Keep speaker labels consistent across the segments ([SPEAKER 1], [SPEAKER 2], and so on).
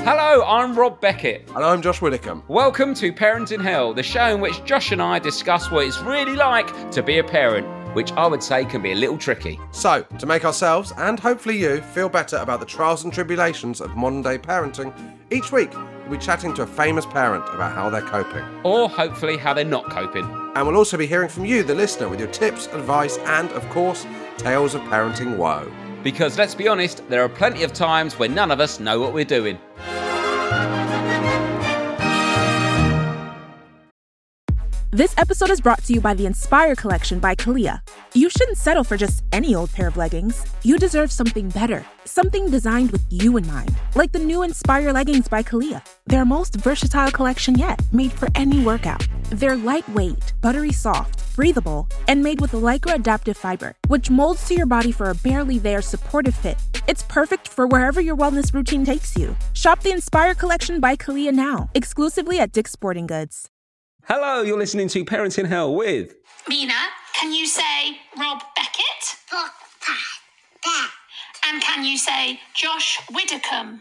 [SPEAKER 1] Hello, I'm Rob Beckett.
[SPEAKER 2] And I'm Josh Widdicombe.
[SPEAKER 1] Welcome to Parents in Hell, the show in which Josh and I discuss what it's really like to be a parent, which I would say can be a little tricky.
[SPEAKER 2] So, to make ourselves, and hopefully you, feel better about the trials and tribulations of modern day parenting, each week we'll be chatting to a famous parent about how they're coping.
[SPEAKER 1] Or hopefully how they're not coping.
[SPEAKER 2] And we'll also be hearing from you, the listener, with your tips, advice, and, of course, tales of parenting woe.
[SPEAKER 1] Because let's be honest, there are plenty of times when none of us know what we're doing.
[SPEAKER 3] This episode is brought to you by the Inspire Collection by CALIA. You shouldn't settle for just any old pair of leggings. You deserve something better, something designed with you in mind, like the new Inspire leggings by CALIA. Their most versatile collection yet, made for any workout. They're lightweight, buttery soft, breathable, and made with Lycra adaptive fiber, which molds to your body for a barely there supportive fit. It's perfect for wherever your wellness routine takes you. Shop the Inspire Collection by CALIA now, exclusively at Dick's Sporting Goods.
[SPEAKER 1] Hello, you're listening to Parents in Hell with...
[SPEAKER 4] Mina, can you say Rob Beckett? And can you say Josh Widdicombe?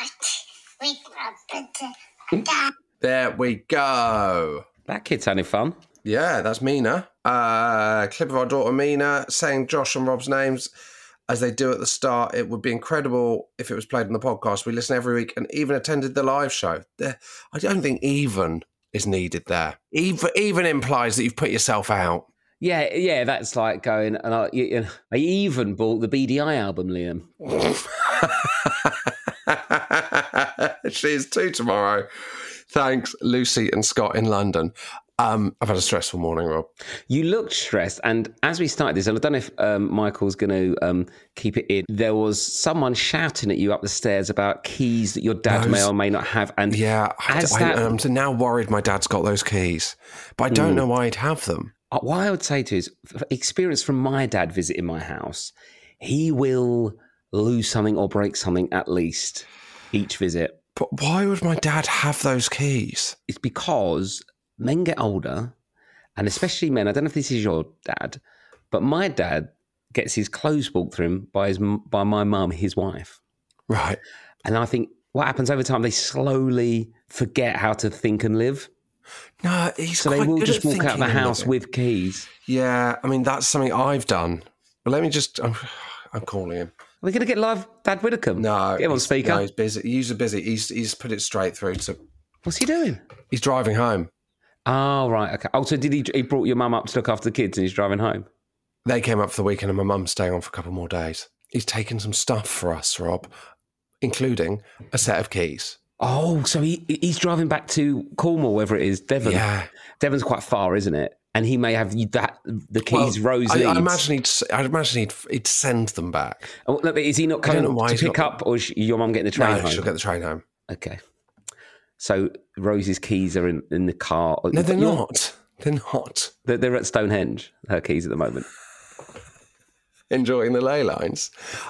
[SPEAKER 2] There we go.
[SPEAKER 1] That kid sounded fun.
[SPEAKER 2] Yeah, that's Mina. Clip of our daughter Mina saying Josh and Rob's names as they do at the start. It would be incredible if it was played on the podcast. We listen every week and even attended the live show. I don't think even is needed there. Even implies that you've put yourself out.
[SPEAKER 1] Yeah, that's like going, and I even bought the BDI album, Liam.
[SPEAKER 2] She is too tomorrow. Thanks, Lucy and Scott in London. I've had a stressful morning, Rob.
[SPEAKER 1] You looked stressed, and as we started this, and I don't know if Michael's going to keep it in, there was someone shouting at you up the stairs about keys that your dad may or may not have. And
[SPEAKER 2] yeah, I'm now worried my dad's got those keys, but I don't know why he'd have them.
[SPEAKER 1] What I would say to you is, experience from my dad visiting my house, he will lose something or break something at least each visit.
[SPEAKER 2] But why would my dad have those keys?
[SPEAKER 1] It's because men get older, and especially men, I don't know if this is your dad, but my dad gets his clothes bought for him by my mum, his wife.
[SPEAKER 2] Right.
[SPEAKER 1] And I think what happens over time, they slowly forget how to think and live.
[SPEAKER 2] No,
[SPEAKER 1] so they will just walk out of the house with keys.
[SPEAKER 2] Yeah, I mean, that's something I've done. But let me just... I'm calling him.
[SPEAKER 1] Are we going to get live Dad Widdicombe?
[SPEAKER 2] No.
[SPEAKER 1] Get him on speaker.
[SPEAKER 2] No, he's busy. He's busy. He's put it straight through to...
[SPEAKER 1] What's he doing?
[SPEAKER 2] He's driving home.
[SPEAKER 1] Oh, right. Okay. Oh, so he brought your mum up to look after the kids and he's driving home?
[SPEAKER 2] They came up for the weekend and my mum's staying on for a couple more days. He's taken some stuff for us, Rob, including a set of keys.
[SPEAKER 1] Oh, so he's driving back to Cornwall, wherever it is, Devon.
[SPEAKER 2] Yeah.
[SPEAKER 1] Devon's quite far, isn't it? And he may have the keys Rose needs.
[SPEAKER 2] I'd imagine he'd send them back.
[SPEAKER 1] Oh, look, is he not coming to pick up, or is your mum getting the train home?
[SPEAKER 2] No, she'll get the train home.
[SPEAKER 1] Okay. So Rose's keys are in the car.
[SPEAKER 2] No, they're not. They're not.
[SPEAKER 1] They're at Stonehenge, her keys at the moment.
[SPEAKER 2] Enjoying the ley lines.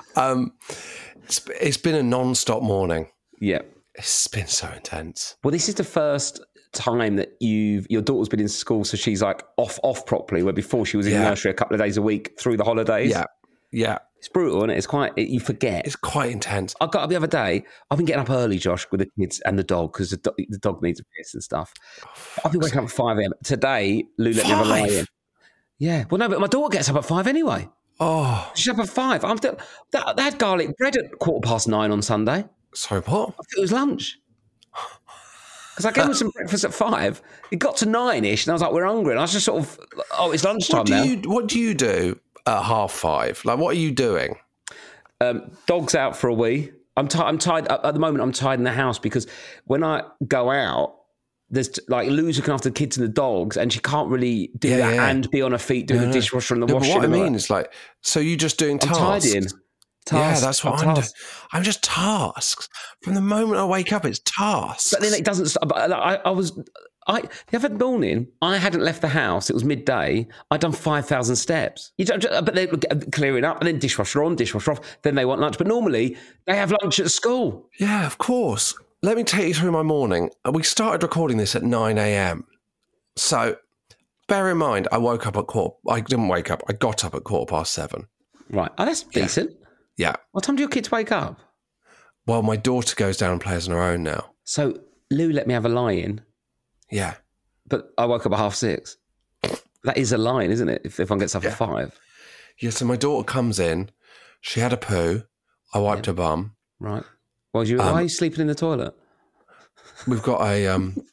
[SPEAKER 2] It's been a non-stop morning.
[SPEAKER 1] Yeah.
[SPEAKER 2] It's been so intense.
[SPEAKER 1] Well, this is the first time that your daughter's been in school, so she's like off properly, where before she was in nursery a couple of days a week through the holidays.
[SPEAKER 2] Yeah.
[SPEAKER 1] It's brutal, isn't it? It's quite, you forget.
[SPEAKER 2] It's quite intense.
[SPEAKER 1] I got up the other day, I've been getting up early, Josh, with the kids and the dog, because the dog needs a piss and stuff. I've been waking up at 5 a.m. Today, Lou let me have a lie in. Yeah. Well, no, but my daughter gets up at 5 anyway.
[SPEAKER 2] Oh.
[SPEAKER 1] She's up at 5. They had garlic bread at 9:15 on Sunday.
[SPEAKER 2] Sorry, what?
[SPEAKER 1] I thought it was lunch. Because I gave him some breakfast at 5. It got to 9-ish, and I was like, we're hungry. And I was just sort of, it's lunchtime now.
[SPEAKER 2] What do you do at 5:30? Like, what are you doing?
[SPEAKER 1] Dog's out for a wee. I'm tied at the moment. I'm tied in the house because when I go out, there's like Lou's looking after the kids and the dogs, and she can't really do that and be on her feet doing the dishwasher and the washing.
[SPEAKER 2] But what I mean is like, so you just doing tasks.
[SPEAKER 1] I'm tidying.
[SPEAKER 2] Yeah, that's what I'm doing. I'm just tasks. From the moment I wake up, it's tasks.
[SPEAKER 1] But then it doesn't stop. The other morning, I hadn't left the house. It was midday. I'd done 5,000 steps. But they were clearing up, and then dishwasher on, dishwasher off. Then they want lunch. But normally, they have lunch at school.
[SPEAKER 2] Yeah, of course. Let me take you through my morning. We started recording this at 9 a.m. So bear in mind, I woke up at I didn't wake up. I got up at 7:15.
[SPEAKER 1] Right. Oh, that's decent.
[SPEAKER 2] Yeah.
[SPEAKER 1] What time do your kids wake up?
[SPEAKER 2] Well, my daughter goes down and plays on her own now.
[SPEAKER 1] So Lou let me have a lie-in,
[SPEAKER 2] Yeah.
[SPEAKER 1] but I woke up at 6:30. That is a lie-in, isn't it? If one gets up at 5.
[SPEAKER 2] Yeah, so my daughter comes in. She had a poo. I wiped her bum.
[SPEAKER 1] Right. Why are you sleeping in the toilet?
[SPEAKER 2] We've got a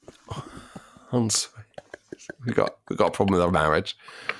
[SPEAKER 2] we've got a problem with our marriage.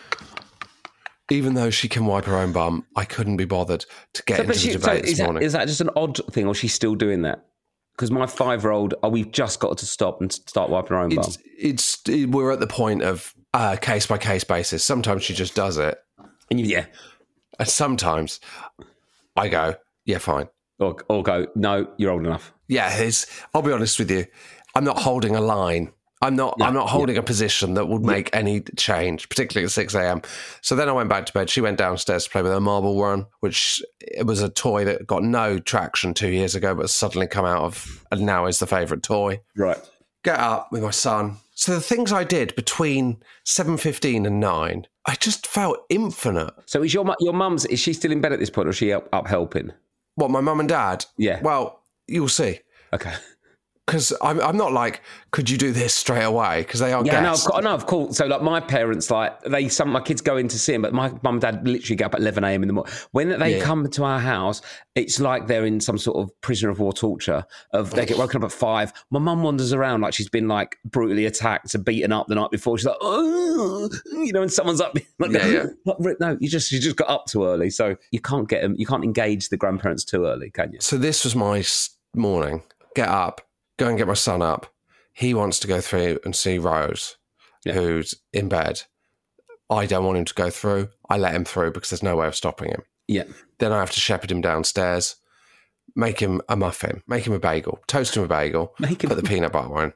[SPEAKER 2] Even though she can wipe her own bum, I couldn't be bothered to get into the debate this morning.
[SPEAKER 1] Is that just an odd thing, or she's still doing that? Because my 5-year-old, we've just got to stop and start wiping her own bum.
[SPEAKER 2] We're at the point of case by case basis. Sometimes she just does it,
[SPEAKER 1] And
[SPEAKER 2] and sometimes I go, yeah, fine.
[SPEAKER 1] or go, no, you're old enough.
[SPEAKER 2] Yeah, I'll be honest with you. I'm not holding a line. I'm not holding a position that would make any change, particularly at 6 a.m. So then I went back to bed. She went downstairs to play with her marble run, which it was a toy that got no traction 2 years ago, but suddenly come out of, and now is the favourite toy.
[SPEAKER 1] Right.
[SPEAKER 2] Get up with my son. So the things I did between 7:15 and 9, I just felt infinite.
[SPEAKER 1] So is your mum's, is she still in bed at this point, or is she up helping?
[SPEAKER 2] What, my mum and dad?
[SPEAKER 1] Yeah.
[SPEAKER 2] Well, you'll see.
[SPEAKER 1] Okay.
[SPEAKER 2] Because I'm not like, could you do this straight away? Because they are guests.
[SPEAKER 1] No, of course. So like my parents, like my kids go in to see them, but my mum and dad literally get up at 11 a.m. in the morning. When they come to our house, it's like they're in some sort of prisoner of war torture. They get woken up at 5. My mum wanders around like she's been like brutally attacked and beaten up the night before. She's like, oh, and someone's up. Like, no, you just got up too early, so you can't get them. You can't engage the grandparents too early, can you?
[SPEAKER 2] So this was my morning. Get up. Go and get my son up. He wants to go through and see Rose, who's in bed. I don't want him to go through. I let him through because there's no way of stopping him.
[SPEAKER 1] Yeah.
[SPEAKER 2] Then I have to shepherd him downstairs, make him a muffin, make him a bagel, toast him a bagel, put the peanut butter on,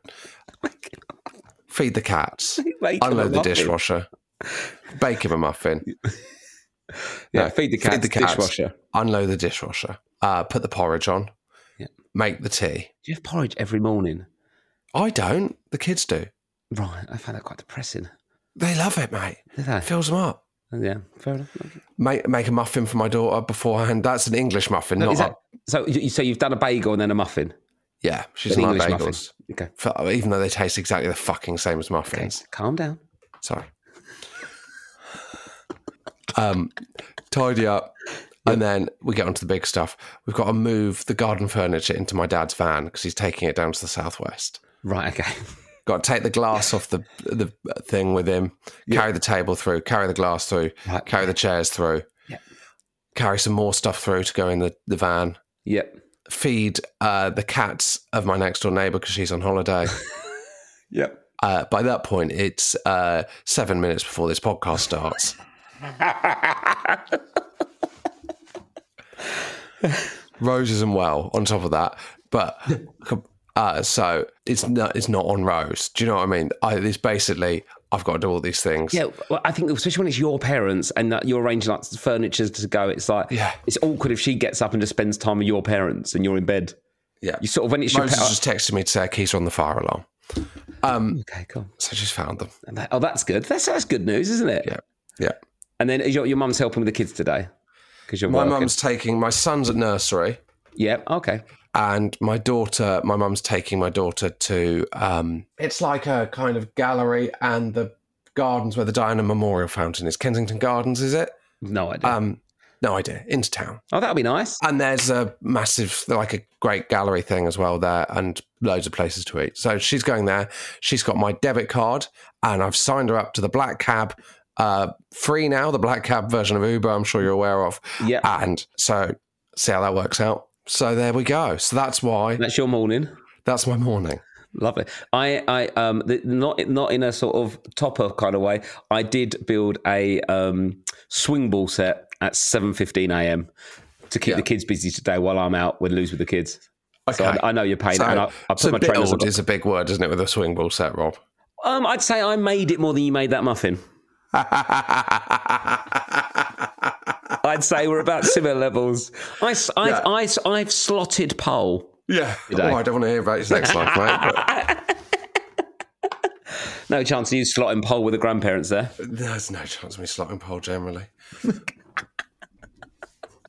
[SPEAKER 2] feed the cats, unload the dishwasher, bake him a muffin.
[SPEAKER 1] Feed the cats, dishwasher.
[SPEAKER 2] Unload the dishwasher, put the porridge on. Make the tea.
[SPEAKER 1] Do you have porridge every morning?
[SPEAKER 2] I don't. The kids do.
[SPEAKER 1] Right. I find that quite depressing.
[SPEAKER 2] They love it, mate.
[SPEAKER 1] Do they?
[SPEAKER 2] Fills them up.
[SPEAKER 1] Yeah, fair enough.
[SPEAKER 2] Make a muffin for my daughter beforehand. That's an English muffin,
[SPEAKER 1] So you've done a bagel and then a muffin?
[SPEAKER 2] Yeah, she's like bagels.
[SPEAKER 1] Muffin. Okay.
[SPEAKER 2] Even though they taste exactly the fucking same as muffins.
[SPEAKER 1] Okay. Calm down.
[SPEAKER 2] Sorry. Tidy up. And then we get onto the big stuff. We've got to move the garden furniture into my dad's van because he's taking it down to the southwest.
[SPEAKER 1] Right, okay.
[SPEAKER 2] Got to take the glass off the thing with him, carry the table through, carry the glass through, carry the chairs through, carry some more stuff through to go in the van.
[SPEAKER 1] Yep.
[SPEAKER 2] Feed the cats of my next door neighbour because she's on holiday.
[SPEAKER 1] Yep.
[SPEAKER 2] By that point, it's 7 minutes before this podcast starts. Rose isn't well on top of that, but so it's not on Rose. Do you know what I mean? It's basically I've got to do all these things.
[SPEAKER 1] Yeah, well, I think especially when it's your parents and that you're arranging like furniture to go, it's like it's awkward if she gets up and just spends time with your parents and you're in bed. Yeah, you sort of when it's
[SPEAKER 2] Rose has just texted me to say keys are on the fire alarm.
[SPEAKER 1] Okay, cool.
[SPEAKER 2] So she's found them.
[SPEAKER 1] That's good. That's good news, isn't it?
[SPEAKER 2] Yeah.
[SPEAKER 1] And then your mum's helping with the kids today.
[SPEAKER 2] My mum's taking my son's at nursery.
[SPEAKER 1] Yeah, okay.
[SPEAKER 2] And my mum's taking my daughter to, it's like a kind of gallery and the gardens where the Diana Memorial Fountain is. Kensington Gardens, is it?
[SPEAKER 1] No idea.
[SPEAKER 2] No idea. Into town.
[SPEAKER 1] Oh, that'll be nice.
[SPEAKER 2] And there's a massive, like a great gallery thing as well there and loads of places to eat. So she's going there. She's got my debit card and I've signed her up to the Black Cab. Free now, the Black Cab version of Uber, I'm sure you're aware of.
[SPEAKER 1] Yeah.
[SPEAKER 2] And so see how that works out. So there we go. So that's why.
[SPEAKER 1] That's your morning.
[SPEAKER 2] That's my morning.
[SPEAKER 1] Lovely. I not in a sort of topper kind of way. I did build a swing ball set at 7:15 a.m. to keep the kids busy today while I'm out with Lou's with the kids. Okay. So I know you're paid. And I put my trainers on.
[SPEAKER 2] Is a big word, isn't it, with a swing ball set, Rob?
[SPEAKER 1] I'd say I made it more than you made that muffin. I'd say we're about similar levels. I've slotted pole.
[SPEAKER 2] Yeah. Oh, I don't want to hear about your sex life, mate. But...
[SPEAKER 1] No chance of you slotting pole with the grandparents there.
[SPEAKER 2] There's no chance of me slotting pole generally.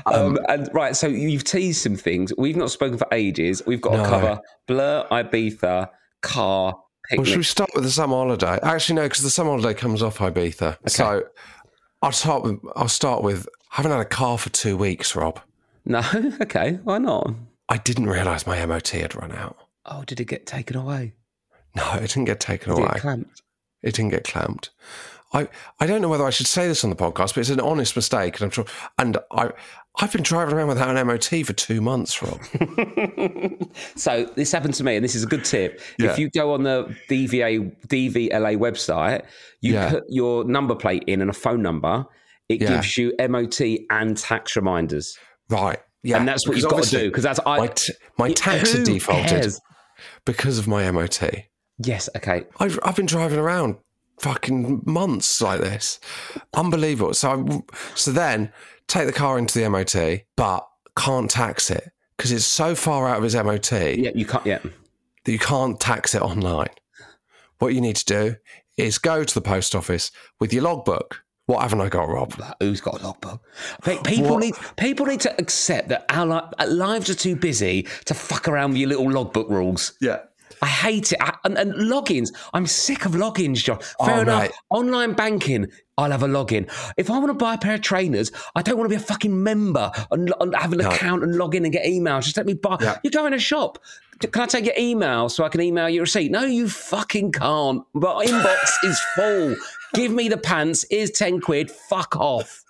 [SPEAKER 1] And right, so you've teased some things. We've not spoken for ages. We've got to cover Blur, Ibiza, car, picnic.
[SPEAKER 2] Well, should we start with the summer holiday? Actually, no, because the summer holiday comes off Ibiza. Okay. So I'll start with. I haven't had a car for 2 weeks, Rob.
[SPEAKER 1] No, okay, why not?
[SPEAKER 2] I didn't realise my MOT had run out.
[SPEAKER 1] Oh, did it get taken away?
[SPEAKER 2] No, it didn't get taken
[SPEAKER 1] Did
[SPEAKER 2] away.
[SPEAKER 1] it get clamped?
[SPEAKER 2] It didn't get clamped. I don't know whether I should say this on the podcast, but it's an honest mistake, and I'm sure. And I've been driving around without an MOT for 2 months, Rob.
[SPEAKER 1] So this happened to me, and this is a good tip.
[SPEAKER 2] Yeah.
[SPEAKER 1] If you go on the DVLA website, you put your number plate in and a phone number. It gives you MOT and tax reminders.
[SPEAKER 2] Right. Yeah.
[SPEAKER 1] And that's what you've got to do, because that's
[SPEAKER 2] my tax
[SPEAKER 1] who
[SPEAKER 2] had defaulted
[SPEAKER 1] cares?
[SPEAKER 2] because of my MOT.
[SPEAKER 1] Yes. Okay.
[SPEAKER 2] I've been driving around fucking months like this. Unbelievable. So then take the car into the MOT, but can't tax it because it's so far out of his MOT.
[SPEAKER 1] Yeah, you can't. Yeah.
[SPEAKER 2] That you can't tax it online. What you need to do is go to the post office with your logbook. What haven't I got, Rob?
[SPEAKER 1] Who's got a logbook? People need to accept that our lives are too busy to fuck around with your little logbook rules.
[SPEAKER 2] Yeah.
[SPEAKER 1] I hate it. And logins, I'm sick of logins, John. Fair enough.
[SPEAKER 2] Mate.
[SPEAKER 1] Online banking, I'll have a login. If I want to buy a pair of trainers, I don't want to be a fucking member and have an account and log in and get emails. Just let me buy.
[SPEAKER 2] Yeah.
[SPEAKER 1] You go in a shop. Can I take your email so I can email you a receipt? No, you fucking can't. My inbox is full. Give me the pants. Here's 10 quid. Fuck off.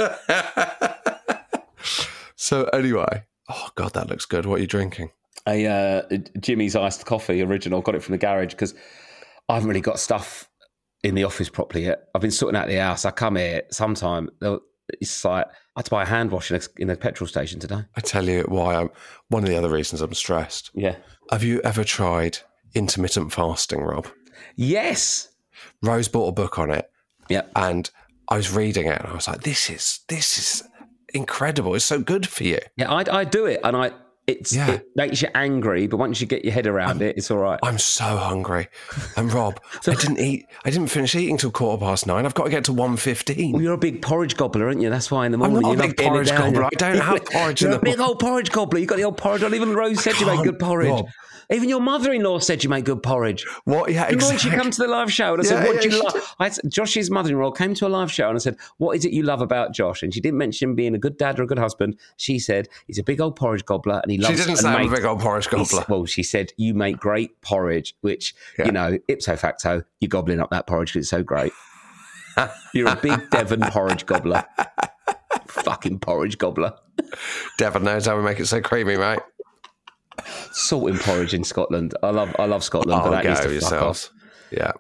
[SPEAKER 2] So anyway, oh God, that looks good. What are you drinking?
[SPEAKER 1] A Jimmy's iced coffee original. Got it from the garage because I haven't really got stuff in the office properly yet. I've been sorting out the house. I come here sometime. It's like I had to buy a hand wash in a petrol station today.
[SPEAKER 2] I tell you why one of the other reasons I'm stressed.
[SPEAKER 1] Yeah.
[SPEAKER 2] Have you ever tried intermittent fasting, Rob?
[SPEAKER 1] Yes.
[SPEAKER 2] Rose bought a book on it.
[SPEAKER 1] Yeah.
[SPEAKER 2] And I was reading it and I was like, this is incredible. It's so good for you.
[SPEAKER 1] Yeah, I do it and it makes you angry, but once you get your head around it, it's all right.
[SPEAKER 2] I'm so hungry. And Rob, I didn't finish eating till 9:15. I've got to get to 1:15.
[SPEAKER 1] Well, you're a big porridge gobbler, aren't you? That's why in the morning
[SPEAKER 2] I'm not
[SPEAKER 1] you're
[SPEAKER 2] a big porridge gobbler. I don't have porridge in the
[SPEAKER 1] morning. You're a big old porridge gobbler. You got the old porridge on. Even Rose said you make good porridge. Rob. Even your mother-in-law said you make good porridge.
[SPEAKER 2] What? Yeah, exactly.
[SPEAKER 1] When she come to the live show and I said, what do you love? Josh's mother-in-law came to a live show and I said, what is it you love about Josh? And she didn't mention being a good dad or a good husband. She said, he's a big old porridge gobbler and he loves...
[SPEAKER 2] She didn't say I'm a big old porridge gobbler.
[SPEAKER 1] Well, she said, you make great porridge, which, you know, ipso facto, you're gobbling up that porridge because it's so great. You're a big Devon porridge gobbler. Fucking porridge gobbler.
[SPEAKER 2] Devon knows how we make it so creamy, mate.
[SPEAKER 1] Salt in porridge in Scotland. I love Scotland, but that needs to fuck off.
[SPEAKER 2] Yeah.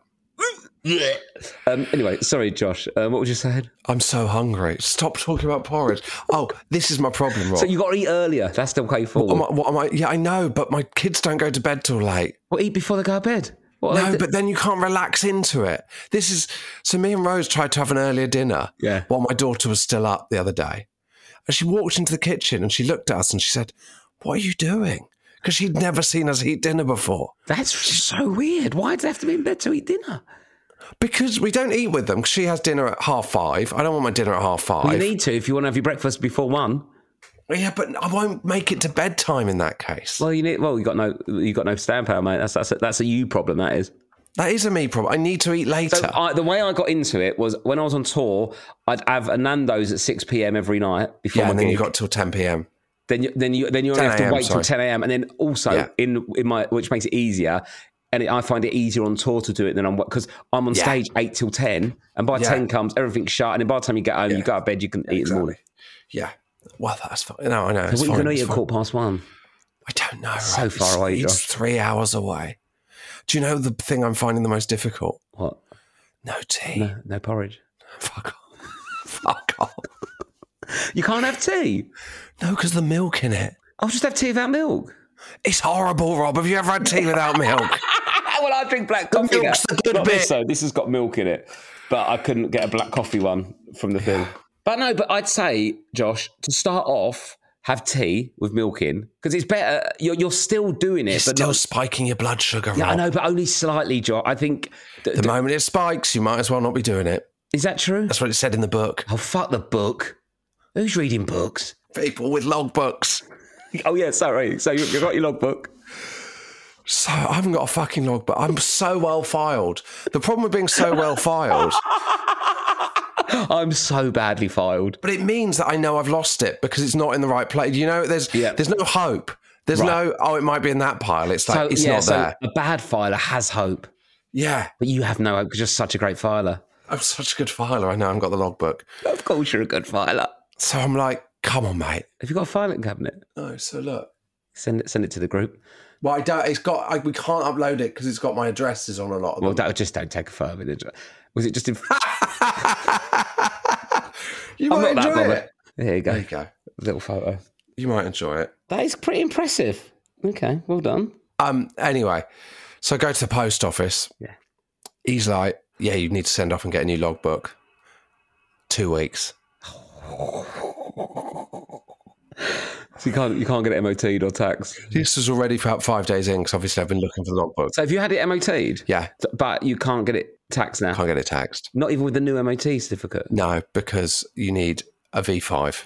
[SPEAKER 1] Anyway, sorry, Josh. What was you saying?
[SPEAKER 2] I'm so hungry. Stop talking about porridge. Oh, this is my problem, Rob.
[SPEAKER 1] So you got to eat earlier. That's the way forward.
[SPEAKER 2] What am I? Yeah, I know, but my kids don't go to bed till late.
[SPEAKER 1] Well, eat before they go to bed.
[SPEAKER 2] No, but then you can't relax into it. So me and Rose tried to have an earlier dinner while my daughter was still up the other day. And she walked into the kitchen and she looked at us and she said, what are you doing? Because she'd never seen us eat dinner before.
[SPEAKER 1] That's so weird. Why do they have to be in bed to eat dinner?
[SPEAKER 2] Because we don't eat with them. Because she has dinner at 5:30. I don't want my dinner at 5:30.
[SPEAKER 1] Well, you need to if you want to have your breakfast before 1.
[SPEAKER 2] Yeah, but I won't make it to bedtime in that case.
[SPEAKER 1] Well, you got no stand power, mate. That's a you problem. That is.
[SPEAKER 2] That is a me problem. I need to eat later.
[SPEAKER 1] So the way I got into it was when I was on tour, I'd have a Nando's at 6 p.m. every night before my
[SPEAKER 2] and then
[SPEAKER 1] gig.
[SPEAKER 2] you got till 10 p.m.
[SPEAKER 1] Then you only have to wait till 10 a.m. And then also in my, which makes it easier. And I find it easier on tour to do it than because I'm on stage 8 till 10. And by 10 comes, everything's shut. And then by the time you get home, you go to bed, you can eat in the morning.
[SPEAKER 2] Yeah. Well, that's fine. No, I know.
[SPEAKER 1] So what are you going to eat at 1:15?
[SPEAKER 2] I don't know. Right?
[SPEAKER 1] So far away,
[SPEAKER 2] It's 3 hours away. Do you know the thing I'm finding the most difficult?
[SPEAKER 1] What?
[SPEAKER 2] No tea.
[SPEAKER 1] No porridge.
[SPEAKER 2] Fuck off. Fuck off.
[SPEAKER 1] You can't have tea?
[SPEAKER 2] No, because the milk in it.
[SPEAKER 1] I'll just have tea without milk.
[SPEAKER 2] It's horrible, Rob. Have you ever had tea without milk?
[SPEAKER 1] Well, I drink black coffee.
[SPEAKER 2] The milk's the good bit.
[SPEAKER 1] So this has got milk in it, but I couldn't get a black coffee one from the thing. But no, but I'd say, Josh, to start off, have tea with milk in because it's better. You're still doing it,
[SPEAKER 2] You're
[SPEAKER 1] but
[SPEAKER 2] still spiking your blood sugar, Rob.
[SPEAKER 1] Yeah, I know, but only slightly, Josh. I think
[SPEAKER 2] the moment it spikes, you might as well not be doing it.
[SPEAKER 1] Is that true?
[SPEAKER 2] That's what it said in the book.
[SPEAKER 1] Oh, fuck the book. Who's reading books?
[SPEAKER 2] People with logbooks.
[SPEAKER 1] Oh, yeah, sorry. So you got your logbook?
[SPEAKER 2] So I haven't got a fucking logbook. I'm so well filed. The problem with being so well filed,
[SPEAKER 1] I'm so badly filed.
[SPEAKER 2] but it means that I know I've lost it because it's not in the right place. You know, there's no hope. There's no, it might be in that pile. It's like, it's not there.
[SPEAKER 1] A bad filer has hope,
[SPEAKER 2] Yeah.
[SPEAKER 1] but you have no hope because you're such a great filer.
[SPEAKER 2] I'm such a good filer. I know I haven't got the logbook.
[SPEAKER 1] Of course you're a good filer.
[SPEAKER 2] So I'm like, come on, mate.
[SPEAKER 1] Have you got a filing cabinet?
[SPEAKER 2] No, so look.
[SPEAKER 1] Send it to the group.
[SPEAKER 2] Well, I don't. We can't upload it because it's got my addresses on a lot of them.
[SPEAKER 1] Well, just don't take a photo of it. Was it just in...
[SPEAKER 2] You might enjoy it.
[SPEAKER 1] There you go.
[SPEAKER 2] There you go.
[SPEAKER 1] Little photo.
[SPEAKER 2] You might enjoy it.
[SPEAKER 1] That is pretty impressive. Okay, well done.
[SPEAKER 2] Anyway, so I go to the post office.
[SPEAKER 1] Yeah.
[SPEAKER 2] He's like, yeah, you need to send off and get a new logbook. 2 weeks.
[SPEAKER 1] So you can't get it MOT'd or taxed.
[SPEAKER 2] This was already about 5 days in because obviously I've been looking for the logbook.
[SPEAKER 1] So have you had it MOT'd?
[SPEAKER 2] Yeah.
[SPEAKER 1] But you can't get it taxed now?
[SPEAKER 2] Can't get it taxed.
[SPEAKER 1] Not even with the new MOT certificate?
[SPEAKER 2] No, because you need a V5.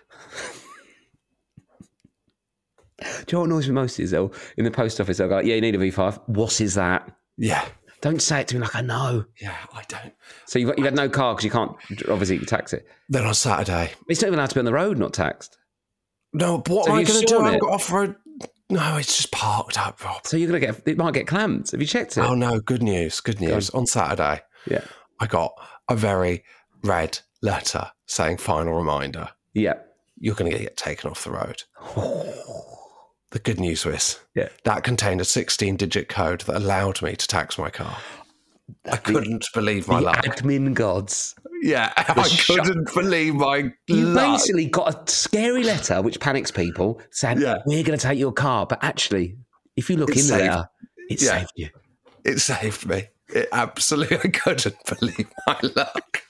[SPEAKER 1] Do you know what annoys me most is, though? In the post office, they'll go, yeah, you need a V5. What is that?
[SPEAKER 2] Yeah.
[SPEAKER 1] Don't say it to me like I know.
[SPEAKER 2] Yeah, I don't.
[SPEAKER 1] So you've had no car because you can't, obviously, tax it.
[SPEAKER 2] Then on Saturday.
[SPEAKER 1] It's not even allowed to be on the road, not taxed.
[SPEAKER 2] No, but what
[SPEAKER 1] So
[SPEAKER 2] am I
[SPEAKER 1] you've
[SPEAKER 2] going to do?
[SPEAKER 1] sawn
[SPEAKER 2] I haven't
[SPEAKER 1] it?
[SPEAKER 2] got off-road. No, it's just parked up, Rob.
[SPEAKER 1] So it might get clamped. Have you checked it?
[SPEAKER 2] Oh, no, good news, good news. On Saturday,
[SPEAKER 1] Yeah.
[SPEAKER 2] I got a very red letter saying, final reminder,
[SPEAKER 1] Yeah.
[SPEAKER 2] you're going to get taken off the road. The good news was that contained a 16-digit code that allowed me to tax my car. I couldn't believe my luck.
[SPEAKER 1] Admin gods.
[SPEAKER 2] Yeah, I couldn't believe my
[SPEAKER 1] You
[SPEAKER 2] luck.
[SPEAKER 1] basically got a scary letter which panics people saying, we're going to take your car. But actually, if you look in there, it saved you.
[SPEAKER 2] It saved me. It absolutely, I couldn't believe my luck.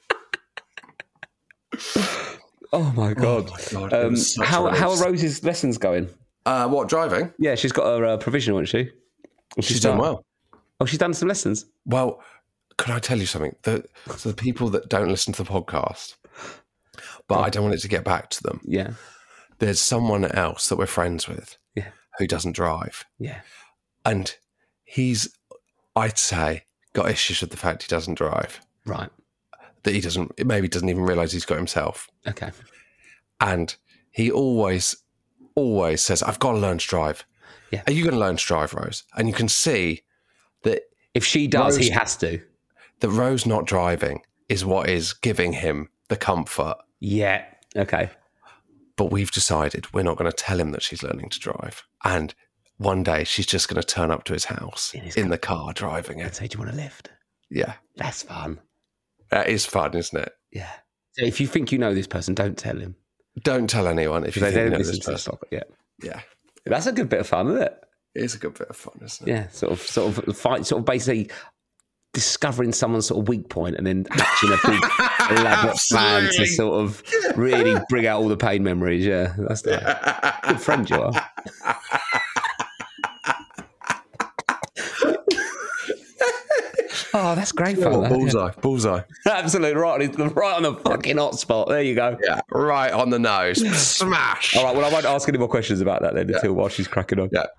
[SPEAKER 1] Oh my God.
[SPEAKER 2] it was such a
[SPEAKER 1] How
[SPEAKER 2] relief.
[SPEAKER 1] are Rose's lessons going?
[SPEAKER 2] What, driving?
[SPEAKER 1] Yeah, she's got her provisional, hasn't she?
[SPEAKER 2] She's doing well.
[SPEAKER 1] Oh, she's done some lessons?
[SPEAKER 2] Well, can I tell you something? So the people that don't listen to the podcast, but I don't want it to get back to them.
[SPEAKER 1] Yeah.
[SPEAKER 2] There's someone else that we're friends with who doesn't drive.
[SPEAKER 1] Yeah.
[SPEAKER 2] And he's, I'd say, got issues with the fact he doesn't drive.
[SPEAKER 1] Right.
[SPEAKER 2] That he maybe doesn't even realise he's got himself.
[SPEAKER 1] Okay.
[SPEAKER 2] And he always says, I've got to learn to drive.
[SPEAKER 1] Yeah.
[SPEAKER 2] Are you going to learn to drive, Rose? And you can see that
[SPEAKER 1] if she does, he has to.
[SPEAKER 2] that Rose not driving is what is giving him the comfort.
[SPEAKER 1] Yeah. Okay.
[SPEAKER 2] But we've decided we're not going to tell him that she's learning to drive. And one day she's just going to turn up to his house in the car driving it.
[SPEAKER 1] And say, do you want a lift?
[SPEAKER 2] Yeah.
[SPEAKER 1] That's fun.
[SPEAKER 2] That is fun, isn't it?
[SPEAKER 1] Yeah. So if you think you know this person, don't tell him.
[SPEAKER 2] Don't tell anyone if you
[SPEAKER 1] They
[SPEAKER 2] think you
[SPEAKER 1] don't
[SPEAKER 2] know
[SPEAKER 1] listen
[SPEAKER 2] this
[SPEAKER 1] to the
[SPEAKER 2] person.
[SPEAKER 1] stock. Yeah.
[SPEAKER 2] Yeah.
[SPEAKER 1] That's a good bit of fun, isn't it?
[SPEAKER 2] It is a good bit of fun, isn't it?
[SPEAKER 1] Yeah. Sort of basically discovering someone's sort of weak point and then hatching a big elaborate plan to sort of really bring out all the pain memories. Yeah. That's the good friend you are. Oh, that's great fun. that,
[SPEAKER 2] Bullseye.
[SPEAKER 1] Absolutely right on the fucking hot spot. There you go.
[SPEAKER 2] Yeah, right on the nose. Smash.
[SPEAKER 1] All right, well, I won't ask any more questions about that then until while she's cracking on.
[SPEAKER 2] Yeah.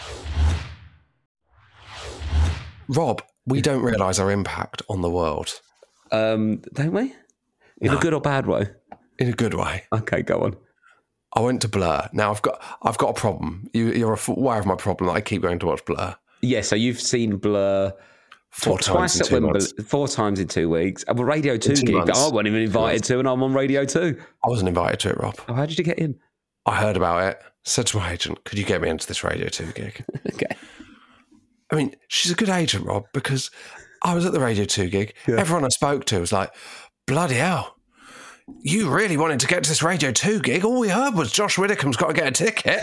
[SPEAKER 2] Rob, we don't realise our impact on the world.
[SPEAKER 1] Don't we? In a good or bad way?
[SPEAKER 2] In a good way.
[SPEAKER 1] Okay, go on.
[SPEAKER 2] I went to Blur. Now I've got a problem. You're aware of my problem that I keep going to watch Blur.
[SPEAKER 1] Yeah, so you've seen Blur
[SPEAKER 2] twice in 2 months.
[SPEAKER 1] 4 times in 2 weeks. A Radio 2
[SPEAKER 2] 2
[SPEAKER 1] gig
[SPEAKER 2] months.
[SPEAKER 1] that I wasn't even invited to, and I'm on Radio 2.
[SPEAKER 2] I wasn't invited to it, Rob.
[SPEAKER 1] Oh, how did you get in?
[SPEAKER 2] I heard about it. Said to my agent, could you get me into this Radio 2 gig?
[SPEAKER 1] Okay.
[SPEAKER 2] I mean, she's a good agent, Rob, because I was at the Radio 2 gig. Yeah. Everyone I spoke to was like, bloody hell, you really wanted to get to this Radio 2 gig? All we heard was Josh Widdicombe's got to get a ticket.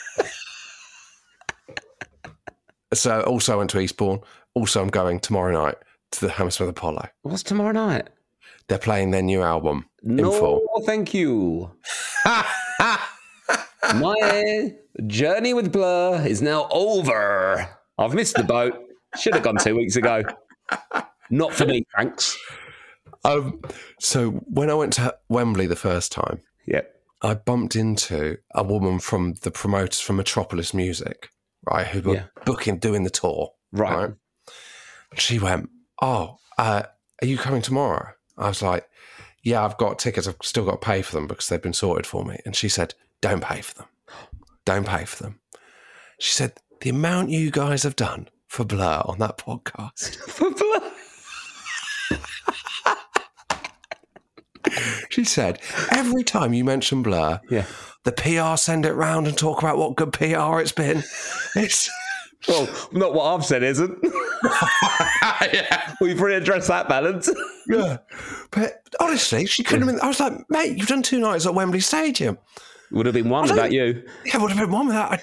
[SPEAKER 2] So also I went to Eastbourne. Also, I'm going tomorrow night to the Hammersmith Apollo.
[SPEAKER 1] What's tomorrow night?
[SPEAKER 2] They're playing their new album in
[SPEAKER 1] No,
[SPEAKER 2] full.
[SPEAKER 1] thank you. My journey with Blur is now over. I've missed the boat. Should have gone 2 weeks ago. Not for me, thanks.
[SPEAKER 2] So when I went to Wembley the first time, I bumped into a woman from the promoters from Metropolis Music, right, who were doing the tour.
[SPEAKER 1] Right.
[SPEAKER 2] She went, "Oh, are you coming tomorrow?" I was like, "Yeah, I've got tickets. I've still got to pay for them because they've been sorted for me." And she said, "Don't pay for them. Don't pay for them." She said, "The amount you guys have done for Blur on that podcast."
[SPEAKER 1] For Blur?
[SPEAKER 2] She said, "Every time you mention Blur, the PR send it round and talk about what good PR it's been." It's...
[SPEAKER 1] Well, not what I've said, isn't. We've really addressed that balance.
[SPEAKER 2] Yeah. But honestly, she couldn't have been... I was like, "Mate, you've done 2 nights at Wembley Stadium."
[SPEAKER 1] Would have been one without you.
[SPEAKER 2] Yeah, would have been one without...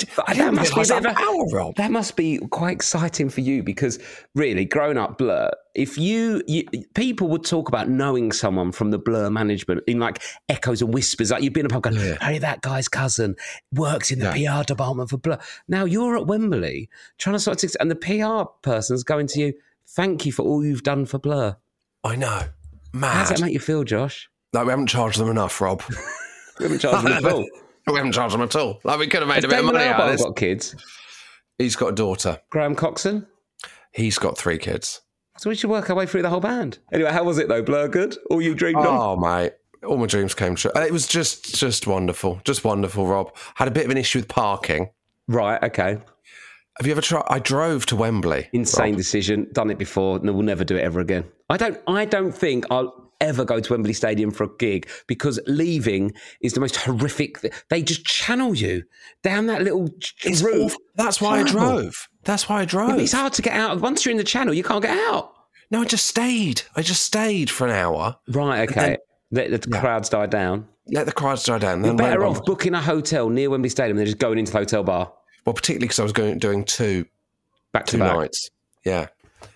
[SPEAKER 1] That must be quite exciting for you because really, growing up Blur, if you people would talk about knowing someone from the Blur management in like echoes and whispers, like you've been up and going, "Hey, that guy's cousin works in the PR department for Blur." Now you're at Wembley trying to sort of... And the PR person's going to you, "Thank you for all you've done for Blur."
[SPEAKER 2] I know. Mad.
[SPEAKER 1] How does that make you feel, Josh?
[SPEAKER 2] Like we haven't charged them enough, Rob.
[SPEAKER 1] We haven't charged them at all.
[SPEAKER 2] We haven't charged them at all. Like we could have made
[SPEAKER 1] Has
[SPEAKER 2] a bit of money out of this.
[SPEAKER 1] got kids?
[SPEAKER 2] He's got a daughter.
[SPEAKER 1] Graham Coxon?
[SPEAKER 2] He's got 3 kids.
[SPEAKER 1] So we should work our way through the whole band. Anyway, how was it though? Blur good? All you dreamed of?
[SPEAKER 2] Oh, mate. All my dreams came true. It was just wonderful. Just wonderful, Rob. Had a bit of an issue with parking.
[SPEAKER 1] Right, okay.
[SPEAKER 2] Have you ever tried? I drove to Wembley.
[SPEAKER 1] Insane decision. Done it before. No, we'll never do it ever again. I don't think I'll ever go to Wembley Stadium for a gig because leaving is the most horrific. They just channel you down that little route.
[SPEAKER 2] That's why I drove. That's why I drove.
[SPEAKER 1] Yeah, but it's hard to get out. Once you're in the channel, you can't get out.
[SPEAKER 2] No, I just stayed. For an hour.
[SPEAKER 1] Right, okay. Let the crowds die down.
[SPEAKER 2] Let the crowds die down.
[SPEAKER 1] You're better off booking a hotel near Wembley Stadium than just going into the hotel bar.
[SPEAKER 2] Well, particularly because I was doing 2
[SPEAKER 1] back-to-back
[SPEAKER 2] nights. Yeah.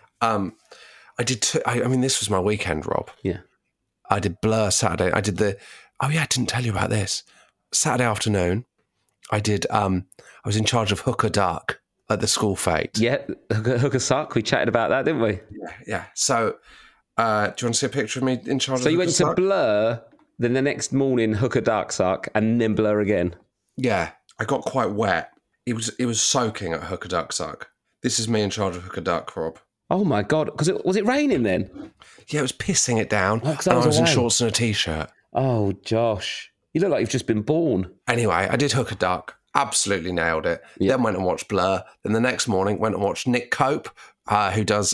[SPEAKER 2] I did 2. I mean, this was my weekend, Rob.
[SPEAKER 1] Yeah.
[SPEAKER 2] I did Blur Saturday. I did I didn't tell you about this. Saturday afternoon, I did, I was in charge of Hooker Duck at the school fete.
[SPEAKER 1] Yeah, Hooker Suck. We chatted about that, didn't we?
[SPEAKER 2] Yeah. So, do you want to see a picture of me in charge of Hooker Suck?
[SPEAKER 1] So you went to Blur, then the next morning Hooker Duck Suck, and then Blur again.
[SPEAKER 2] Yeah. I got quite wet. It was soaking at Hooker Duck Suck. This is me in charge of Hooker Duck, Rob.
[SPEAKER 1] Oh my God. Because was it raining then?
[SPEAKER 2] Yeah, it was pissing it down.
[SPEAKER 1] Oh,
[SPEAKER 2] and I was in shorts and a T-shirt.
[SPEAKER 1] Oh, Josh. You look like you've just been born.
[SPEAKER 2] Anyway, I did Hooker Duck. Absolutely nailed it. Yeah. Then went and watched Blur. Then the next morning went and watched Nick Cope, who does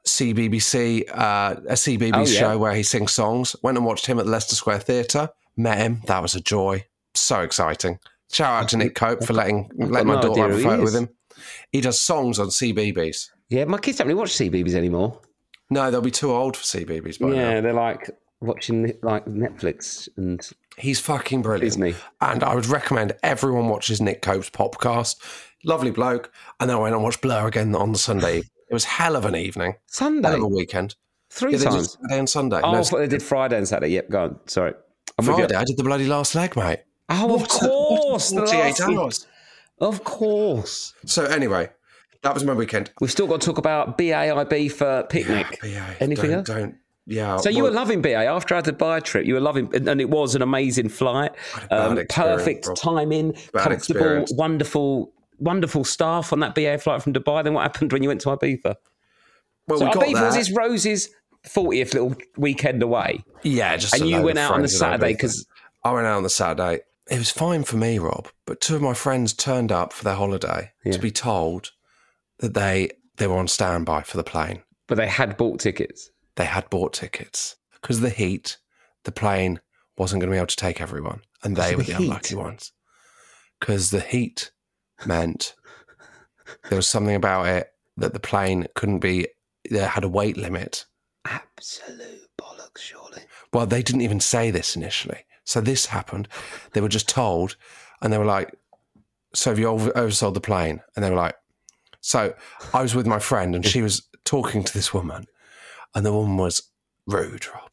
[SPEAKER 2] CBBC, a CBBC show where he sings songs. Went and watched him at the Leicester Square Theatre. Met him. That was a joy. So exciting. Shout out to Nick Cope for letting my daughter have a photo with him. He does songs on CBeebies.
[SPEAKER 1] Yeah, my kids don't really watch CBeebies anymore.
[SPEAKER 2] No, they'll be too old for CBeebies by now.
[SPEAKER 1] Yeah, they're like watching like Netflix and...
[SPEAKER 2] He's fucking brilliant.
[SPEAKER 1] Isn't he?
[SPEAKER 2] And I would recommend everyone watches Nick Cope's Popcast. Lovely bloke. And then I went and watched Blur again on the Sunday. It was hell of an evening.
[SPEAKER 1] Sunday?
[SPEAKER 2] Hell of a weekend.
[SPEAKER 1] 3 times?
[SPEAKER 2] They did Saturday and Sunday.
[SPEAKER 1] Oh, I thought they did Friday and Saturday. Yep, go on. Sorry.
[SPEAKER 2] Friday, I did the bloody last leg, mate.
[SPEAKER 1] Oh, of course.
[SPEAKER 2] 48 hours.
[SPEAKER 1] Of course.
[SPEAKER 2] So anyway, that was my weekend.
[SPEAKER 1] We've still got to talk about BAIB for picnic.
[SPEAKER 2] Yeah, BA.
[SPEAKER 1] Anything else?
[SPEAKER 2] So
[SPEAKER 1] you were loving BA after I had the Dubai trip. You were loving, and it was an amazing flight. Perfect timing, comfortable, wonderful staff on that BA flight from Dubai. Then what happened when you went to Ibiza?
[SPEAKER 2] Well,
[SPEAKER 1] so
[SPEAKER 2] we got
[SPEAKER 1] Ibiza
[SPEAKER 2] there.
[SPEAKER 1] was his Rose's 40th little weekend away.
[SPEAKER 2] Yeah, just.
[SPEAKER 1] And you went out on the Saturday because
[SPEAKER 2] I went out on the Saturday. It was fine for me, Rob, but 2 of my friends turned up for their holiday to be told that they were on standby for the plane.
[SPEAKER 1] But they had bought tickets.
[SPEAKER 2] They had bought tickets. Because of the heat, the plane wasn't going to be able to take everyone. And they were the unlucky ones. Because the heat meant there was something about it that the plane couldn't be, they had a weight limit.
[SPEAKER 1] Absolute bollocks, surely.
[SPEAKER 2] Well, they didn't even say this initially. So this happened. They were just told, and they were like, so have you oversold the plane? And they were like, so I was with my friend and she was talking to this woman and the woman was rude, Rob.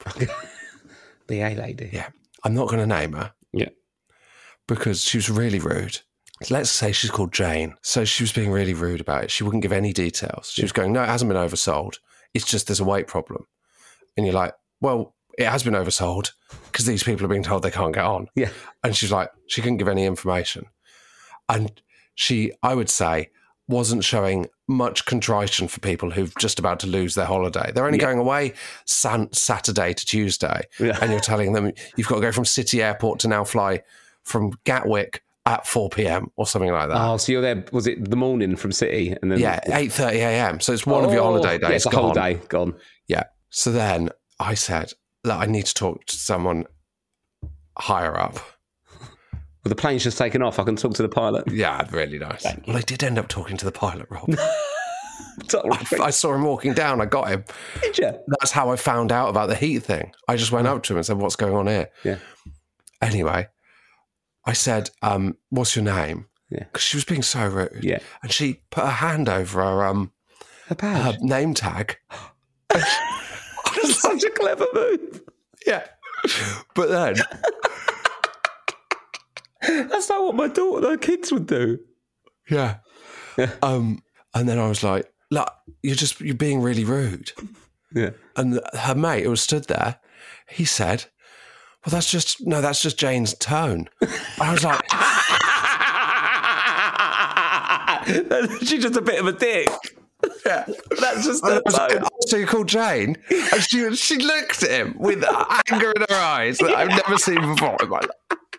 [SPEAKER 1] BA lady.
[SPEAKER 2] Yeah. I'm not going to name her.
[SPEAKER 1] Yeah.
[SPEAKER 2] Because she was really rude. Let's say she's called Jane. So she was being really rude about it. She wouldn't give any details. She was going, no, it hasn't been oversold. It's just there's a weight problem. And you're like, well, it has been oversold because these people are being told they can't get on.
[SPEAKER 1] Yeah.
[SPEAKER 2] And she's like, she couldn't give any information. And she, I would say, wasn't showing much contrition for people who've just about to lose their holiday. They're only going away Saturday to Tuesday.
[SPEAKER 1] Yeah.
[SPEAKER 2] And you're telling them you've got to go from City Airport to now fly from Gatwick at 4 p.m. or something like that.
[SPEAKER 1] Oh, so you're there, was it the morning from City? And then
[SPEAKER 2] 8:30 a.m. So it's one of your holiday days
[SPEAKER 1] it's a whole day gone.
[SPEAKER 2] Yeah. So then I said, look, I need to talk to someone higher up.
[SPEAKER 1] Well, the plane's just taken off. I can talk to the pilot.
[SPEAKER 2] Yeah, really nice. Well, I did end up talking to the pilot, Rob.
[SPEAKER 1] Sorry.
[SPEAKER 2] I saw him walking down. I got him.
[SPEAKER 1] Did you?
[SPEAKER 2] That's how I found out about the heat thing. I just went up to him and said, what's going on here?
[SPEAKER 1] Yeah.
[SPEAKER 2] Anyway, I said, what's your name?
[SPEAKER 1] Yeah.
[SPEAKER 2] Because she was being so rude.
[SPEAKER 1] Yeah.
[SPEAKER 2] And she put her hand over her
[SPEAKER 1] badge.
[SPEAKER 2] name tag.
[SPEAKER 1] Such a clever move.
[SPEAKER 2] Yeah. But then...
[SPEAKER 1] That's not what my kids would do.
[SPEAKER 2] Yeah. And then I was like, look, you're being really rude.
[SPEAKER 1] Yeah.
[SPEAKER 2] And her mate who was stood there, he said, well, that's just Jane's tone. And I was like...
[SPEAKER 1] She's just a bit of a dick.
[SPEAKER 2] Yeah.
[SPEAKER 1] That's just
[SPEAKER 2] And I
[SPEAKER 1] her
[SPEAKER 2] was like,
[SPEAKER 1] tone.
[SPEAKER 2] oh, so you called Jane? And she looked at him with anger in her eyes that I've never seen before in my life.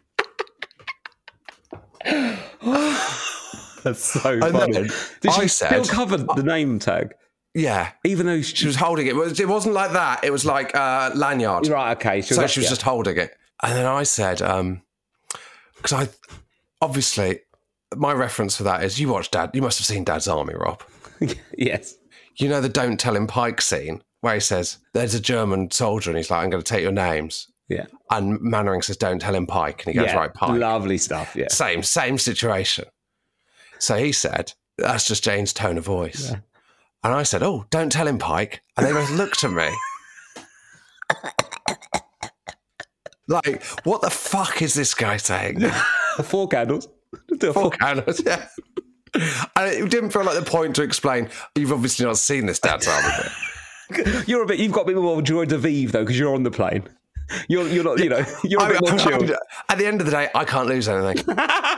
[SPEAKER 1] That's so
[SPEAKER 2] And
[SPEAKER 1] funny.
[SPEAKER 2] then
[SPEAKER 1] Did she
[SPEAKER 2] I
[SPEAKER 1] still
[SPEAKER 2] said-
[SPEAKER 1] cover the name tag?
[SPEAKER 2] Yeah.
[SPEAKER 1] Even though
[SPEAKER 2] She was holding it. It wasn't like that. It was like lanyard.
[SPEAKER 1] right, okay.
[SPEAKER 2] So she was just holding it. And then I said, because I obviously my reference for that is you must have seen Dad's Army, Rob.
[SPEAKER 1] Yes.
[SPEAKER 2] You know the Don't Tell Him Pike scene where he says, there's a German soldier and he's like, I'm going to take your names.
[SPEAKER 1] Yeah.
[SPEAKER 2] And Mannering says, don't tell him Pike. And he goes, right, Pike.
[SPEAKER 1] Lovely stuff, yeah.
[SPEAKER 2] Same situation. So he said, that's just Jane's tone of voice.
[SPEAKER 1] Yeah.
[SPEAKER 2] And I said, oh, don't tell him Pike. And they both looked at me. Like, what the fuck is this guy saying?
[SPEAKER 1] 4 candles. Do a
[SPEAKER 2] 4 candles, yeah. And it didn't feel like the point to explain, you've obviously not seen this Dad's Army bit.
[SPEAKER 1] You've got a bit more joy de vivre though, because you're on the plane. You're not, you're a bit more chilled.
[SPEAKER 2] At the end of the day, I can't lose anything.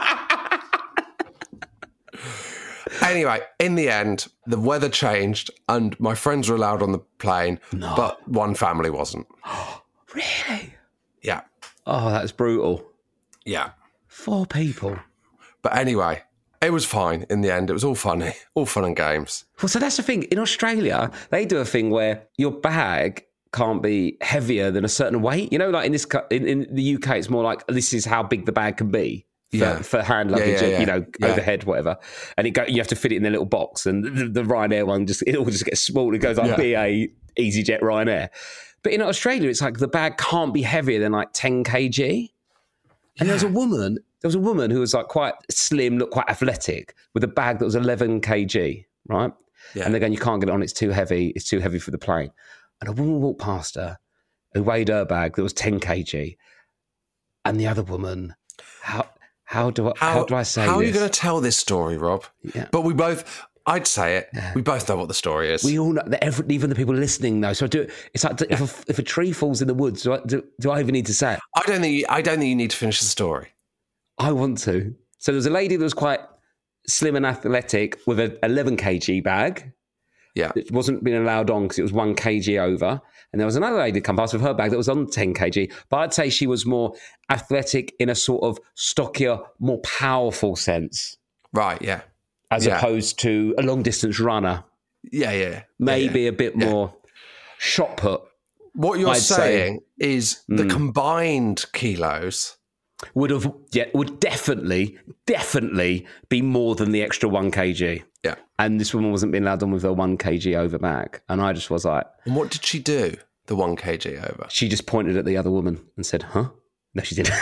[SPEAKER 2] Anyway, in the end, the weather changed and my friends were allowed on the plane, but one family wasn't.
[SPEAKER 1] Really?
[SPEAKER 2] Yeah.
[SPEAKER 1] Oh, that's brutal.
[SPEAKER 2] Yeah.
[SPEAKER 1] 4 people.
[SPEAKER 2] But anyway, it was fine in the end. It was all funny, all fun and games.
[SPEAKER 1] Well, so that's the thing. In Australia, they do a thing where your bag can't be heavier than a certain weight. You know, like in the UK, it's more like this is how big the bag can be for hand luggage, overhead, whatever. And you have to fit it in a little box. And the Ryanair one it all just gets small. It goes like BA, EasyJet, Ryanair. But in Australia, it's like the bag can't be heavier than like 10 kg. And there was a woman who was like quite slim, looked quite athletic, with a bag that was 11 kg, right?
[SPEAKER 2] Yeah.
[SPEAKER 1] And they're going, you can't get it on, it's too heavy for the plane. And a woman walked past her who weighed her bag that was 10 kg. And the other woman, how do I say this?
[SPEAKER 2] How are you going to tell this story, Rob?
[SPEAKER 1] Yeah.
[SPEAKER 2] But I'd say it. Yeah. We both know what the story is.
[SPEAKER 1] We all know, even the people listening know. So it's like if a tree falls in the woods, do I even need to say it?
[SPEAKER 2] I don't think you need to finish the story.
[SPEAKER 1] I want to. So there was a lady that was quite slim and athletic with an 11 kg bag.
[SPEAKER 2] Yeah.
[SPEAKER 1] It wasn't being allowed on because it was 1 kg over. And there was another lady that come past with her bag that was on 10 kg. But I'd say she was more athletic in a sort of stockier, more powerful sense.
[SPEAKER 2] Right, yeah.
[SPEAKER 1] As opposed to a long distance runner.
[SPEAKER 2] Yeah.
[SPEAKER 1] Maybe a bit more shot put.
[SPEAKER 2] What you're saying is the combined kilos
[SPEAKER 1] would definitely be more than the extra 1 kg.
[SPEAKER 2] Yeah.
[SPEAKER 1] And this woman wasn't being allowed on with her 1 kg over bag. And I just was like...
[SPEAKER 2] And what did she do, the 1 kg over?
[SPEAKER 1] She just pointed at the other woman and said, huh? No, she didn't.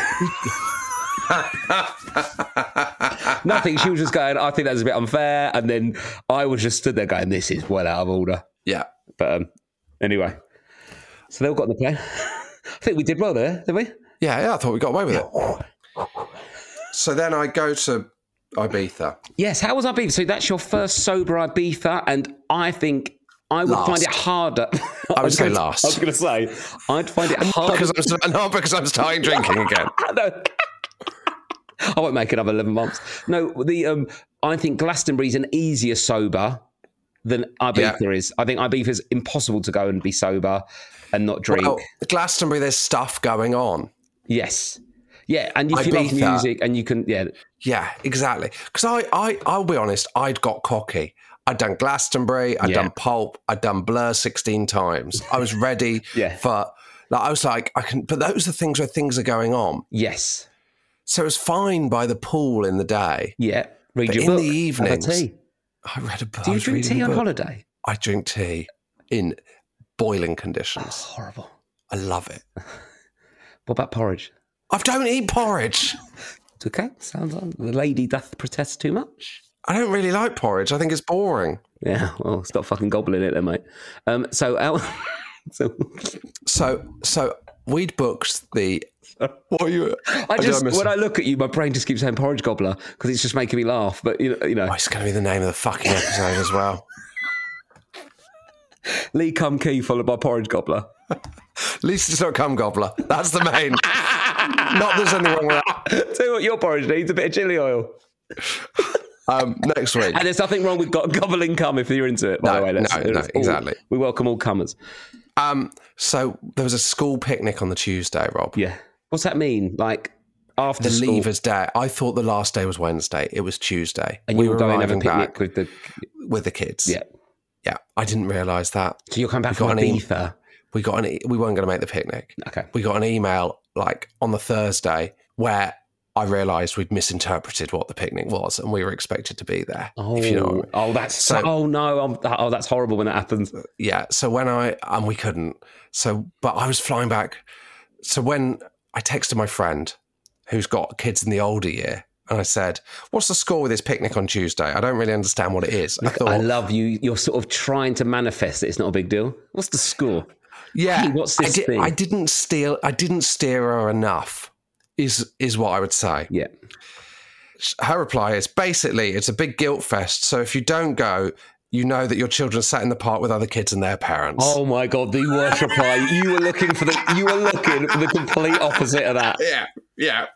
[SPEAKER 1] Nothing. She was just going, I think that's a bit unfair. And then I was just stood there going, this is well out of order.
[SPEAKER 2] Yeah.
[SPEAKER 1] But anyway. So they all got on the plane. I think we did well there, didn't we?
[SPEAKER 2] Yeah, I thought we got away with it. So then I go to Ibiza.
[SPEAKER 1] Yes, how was Ibiza? So that's your first sober Ibiza, and I think I would find it
[SPEAKER 2] Last.
[SPEAKER 1] harder.
[SPEAKER 2] I would say last.
[SPEAKER 1] I was going to say, I'd find it harder.
[SPEAKER 2] Not because I'm starting drinking again.
[SPEAKER 1] No. I won't make another 11 months. No, I think Glastonbury's an easier sober than Ibiza is. I think Ibiza is impossible to go and be sober and not drink.
[SPEAKER 2] Well, Glastonbury, there's stuff going on.
[SPEAKER 1] Yes. Yeah, and if you love
[SPEAKER 2] Ibiza.
[SPEAKER 1] music and you can,
[SPEAKER 2] Yeah, exactly. Because I'll be honest, I'd got cocky. I'd done Glastonbury, I'd done Pulp, I'd done Blur 16 times. I was ready for, I was like, but those are things where things are going on.
[SPEAKER 1] Yes.
[SPEAKER 2] So it was fine by the pool in the day.
[SPEAKER 1] Yeah. Read
[SPEAKER 2] But
[SPEAKER 1] your
[SPEAKER 2] in
[SPEAKER 1] book.
[SPEAKER 2] the evenings,
[SPEAKER 1] Have a tea.
[SPEAKER 2] I read a book.
[SPEAKER 1] Do you drink tea on holiday?
[SPEAKER 2] I drink tea in boiling conditions.
[SPEAKER 1] Horrible.
[SPEAKER 2] I love it.
[SPEAKER 1] What about porridge?
[SPEAKER 2] I don't eat porridge.
[SPEAKER 1] It's okay. Sounds like the lady doth protest too much.
[SPEAKER 2] I don't really like porridge. I think it's boring.
[SPEAKER 1] Yeah, well, stop fucking gobbling it then, mate.
[SPEAKER 2] So we'd booked the. What are you?
[SPEAKER 1] When I look at you, my brain just keeps saying porridge gobbler because it's just making me laugh. But you know,
[SPEAKER 2] Oh, it's going to be the name of the fucking episode as well.
[SPEAKER 1] Lee Cum Key followed by porridge gobbler.
[SPEAKER 2] At least it's not cum gobbler. That's the main. Not there's anything wrong with that.
[SPEAKER 1] Tell you what, your porridge needs a bit of chili oil.
[SPEAKER 2] Next week.
[SPEAKER 1] And there's nothing wrong with gobbling cum if you're into it. By the way,
[SPEAKER 2] No, exactly.
[SPEAKER 1] We welcome all comers.
[SPEAKER 2] So there was a school picnic on the Tuesday, Rob.
[SPEAKER 1] Yeah. What's that mean? Like after
[SPEAKER 2] The
[SPEAKER 1] school?
[SPEAKER 2] Leavers Day. I thought the last day was Wednesday. It was Tuesday.
[SPEAKER 1] And you were going to have a
[SPEAKER 2] arriving
[SPEAKER 1] picnic
[SPEAKER 2] back with the kids.
[SPEAKER 1] Yeah.
[SPEAKER 2] Yeah. I didn't realise that.
[SPEAKER 1] So you're coming back from Ibiza.
[SPEAKER 2] We weren't going to make the picnic.
[SPEAKER 1] Okay.
[SPEAKER 2] We got an email like on the Thursday where I realised we'd misinterpreted what the picnic was and we were expected to be there.
[SPEAKER 1] Oh,
[SPEAKER 2] if you know what I mean.
[SPEAKER 1] oh, that's that's horrible when that happens.
[SPEAKER 2] Yeah. So we couldn't. But I was flying back. So when I texted my friend who's got kids in the older year and I said, what's the score with this picnic on Tuesday? I don't really understand what it is.
[SPEAKER 1] I love you. You're sort of trying to manifest that it's not a big deal. What's the score?
[SPEAKER 2] Yeah.
[SPEAKER 1] Hey, what's this thing?
[SPEAKER 2] I didn't steer her enough is what I would say.
[SPEAKER 1] Yeah.
[SPEAKER 2] Her reply is basically it's a big guilt fest. So if you don't go, you know that your children sat in the park with other kids and their parents.
[SPEAKER 1] Oh my God, the worst reply. You were looking for the complete opposite of that.
[SPEAKER 2] Yeah.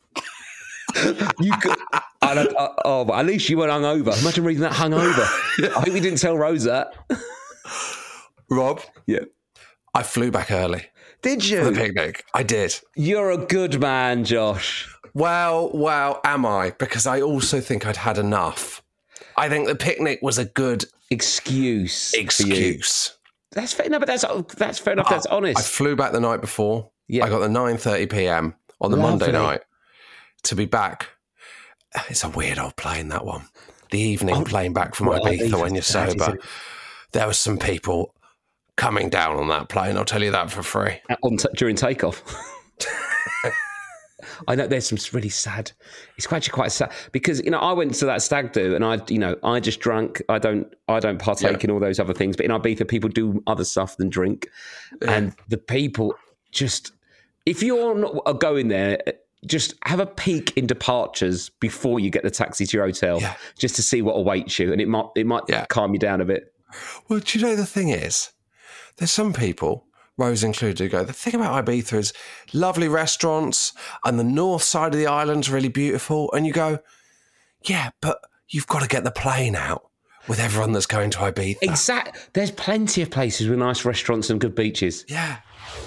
[SPEAKER 1] You could, but at least you weren't hungover. Imagine reading that hungover. I hope you didn't tell Rose that.
[SPEAKER 2] Rob?
[SPEAKER 1] Yeah.
[SPEAKER 2] I flew back early.
[SPEAKER 1] Did you?
[SPEAKER 2] For the picnic. I did.
[SPEAKER 1] You're a good man, Josh.
[SPEAKER 2] Well, am I? Because I also think I'd had enough. I think the picnic was a good
[SPEAKER 1] excuse. That's fair. No, but that's fair enough. That's honest.
[SPEAKER 2] I flew back the night before. Yeah. I got the 9:30 p.m. on the Monday night to be back. It's a weird old plane, that one. The evening plane back from Ibiza when you're sober. There were some people coming down on that plane. I'll tell you that for free.
[SPEAKER 1] During takeoff. I know there's some really sad. It's actually quite sad because I went to that stag do and I just drank. I don't partake in all those other things. But in Ibiza, people do other stuff than drink, and the people just. If you're not going there, just have a peek in departures before you get the taxi to your hotel, just to see what awaits you, and it might calm you down a bit.
[SPEAKER 2] Well, do you know the thing is, there's some people, Rose included, who go, the thing about Ibiza is lovely restaurants and the north side of the island's really beautiful. And you go, yeah, but you've got to get the plane out with everyone that's going to Ibiza.
[SPEAKER 1] Exactly. There's plenty of places with nice restaurants and good beaches.
[SPEAKER 2] Yeah.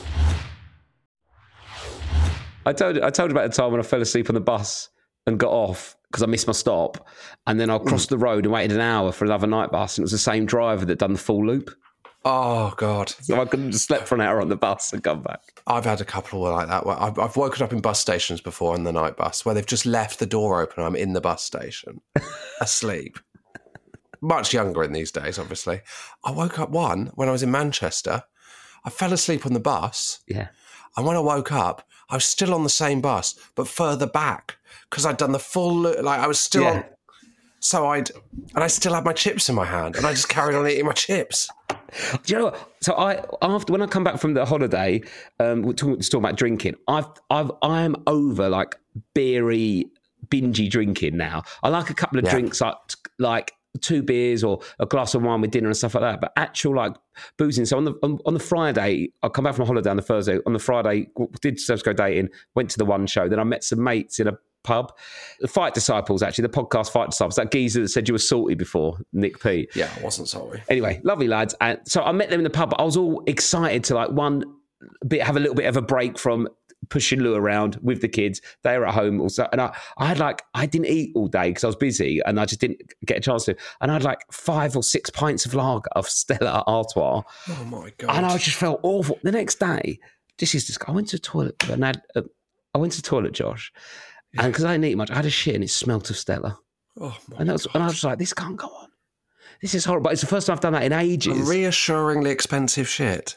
[SPEAKER 1] I told you about the time when I fell asleep on the bus and got off because I missed my stop. And then I crossed the road and waited an hour for another night bus. And it was the same driver that done the full loop.
[SPEAKER 2] Oh, God.
[SPEAKER 1] So I could have just slept for an hour on the bus and come back.
[SPEAKER 2] I've had a couple like that. I've woken up in bus stations before on the night bus where they've just left the door open and I'm in the bus station, asleep. Much younger in these days, obviously. I woke up when I was in Manchester. I fell asleep on the bus.
[SPEAKER 1] Yeah.
[SPEAKER 2] And when I woke up, I was still on the same bus, but further back because I'd done the full, I was still on. So and I still had my chips in my hand and I just carried on eating my chips.
[SPEAKER 1] Do you know what? So when I come back from the holiday, we're talking about drinking. I am over like beery, bingy drinking now. I like a couple of drinks like 2 beers or a glass of wine with dinner and stuff like that, but actual like boozing. So on the Friday, I come back from a holiday on the Thursday. On the Friday, did Steps Go Dating, went to the one show. Then I met some mates in a pub. The Fight Disciples, actually, the podcast Fight Disciples, that geezer that said you were salty before, Nick P.
[SPEAKER 2] Yeah, I wasn't sorry.
[SPEAKER 1] Anyway, lovely lads. And so I met them in the pub, but I was all excited to like have a little bit of a break from pushing Lou around with the kids. They were at home also. And I didn't eat all day because I was busy and I just didn't get a chance to. And I had like 5 or 6 pints of lager of Stella Artois.
[SPEAKER 2] Oh my God.
[SPEAKER 1] And I just felt awful. The next day, I went to the toilet and I went to the toilet, Josh. And because I didn't eat much, I had a shit and it smelled of Stella.
[SPEAKER 2] Oh my
[SPEAKER 1] and I was like, this can't go on. This is horrible. But it's the first time I've done that in ages.
[SPEAKER 2] A reassuringly expensive shit.